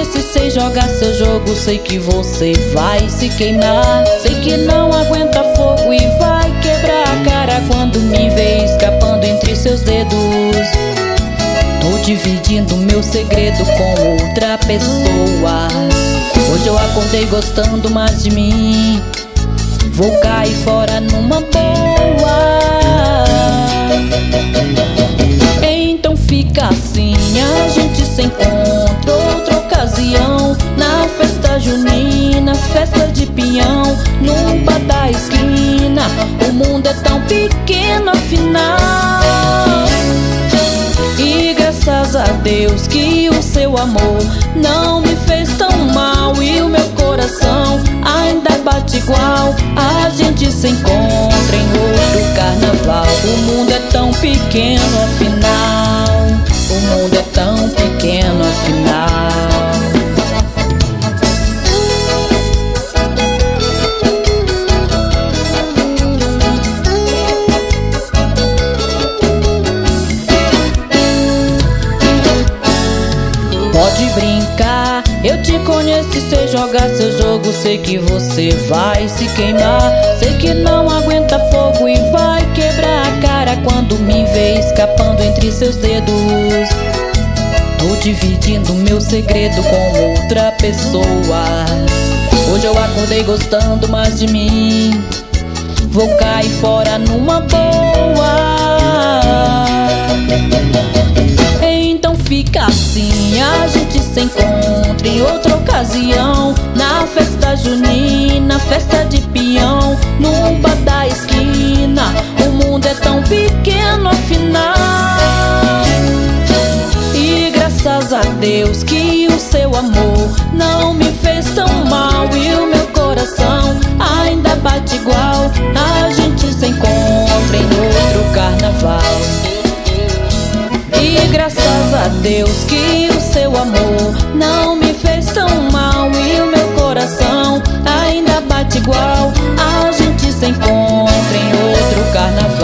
conhece, sei jogar seu jogo, sei que você vai se queimar. Sei que não aguenta fogo e vai quebrar a cara quando me vê escapando entre seus dedos. Tô dividindo meu segredo com outra pessoa. Hoje eu acordei gostando mais de mim. Vou cair fora numa boa. Então fica assim, a gente se encontra outra ocasião, na festa junina, festa de pinhão, no bar da esquina. O mundo é tão pequeno afinal. E graças a Deus que o seu amor não me fez tão mal, e o meu coração ainda bate igual. A gente se encontra em outro carnaval. O mundo é tão pequeno afinal. O mundo é tão pequeno afinal. Pode brincar, eu te conheço e sei jogar seu jogo. Sei que você vai se queimar. Sei que não aguenta fogo e vai quebrar a cara quando me vê escapando entre seus dedos. Tô dividindo meu segredo com outra pessoa. Hoje eu acordei gostando mais de mim. Vou cair fora numa boa. Então fica assim, a gente se encontra em outra ocasião, na festa junina, festa de peão, no bar da esquina. O mundo é tão pequeno afinal. E graças a Deus que o seu amor não me fez tão mal, e o meu coração ainda bate igual. A gente se encontra em outro carnaval. E graças a Deus que o seu amor não me fez tão mal, e o meu coração ainda bate igual. A gente se encontra em outro carnaval.